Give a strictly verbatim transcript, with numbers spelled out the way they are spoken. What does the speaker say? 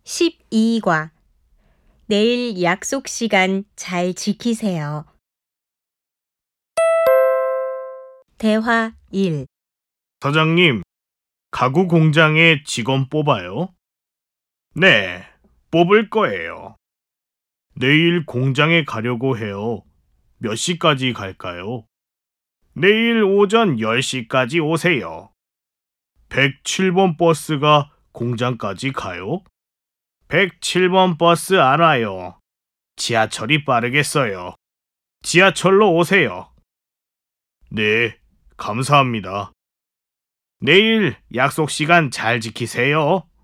십이 과 내일 약속 시간 잘 지키세요. 대화 일. 사장님, 가구 공장에 직원 뽑아요? 네, 뽑을 거예요. 내일 공장에 가려고 해요. 몇 시까지 갈까요? 내일 오전 열 시까지 오세요. 백칠 번 버스가 공장까지 가요? 백칠 번 버스 안 와요. 지하철이 빠르겠어요. 지하철로 오세요. 네, 감사합니다. 내일 약속 시간 잘 지키세요.